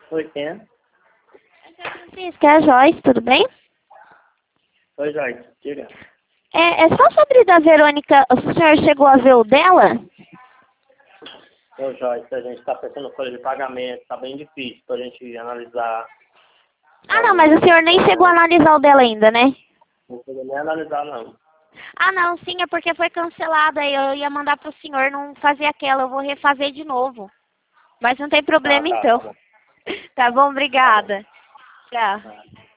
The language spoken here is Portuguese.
Oi, quem é? Francisca, é a Joyce, tudo bem? Oi, Joyce, diga. É só sobre da Verônica, o senhor chegou a ver o dela? Ô, Joyce, a gente está pensando em folha de pagamento, tá bem difícil pra gente analisar. Ah, não, mas o senhor nem chegou a analisar o dela ainda, né? Não chegou nem a analisar, não. Ah, não, sim, é porque foi cancelada e eu ia mandar pro senhor não fazer aquela, eu vou refazer de novo. Mas não tem Tá, problema tá, então. tá bom. Tá bom, Tá bom. obrigada. Tchau. Tá.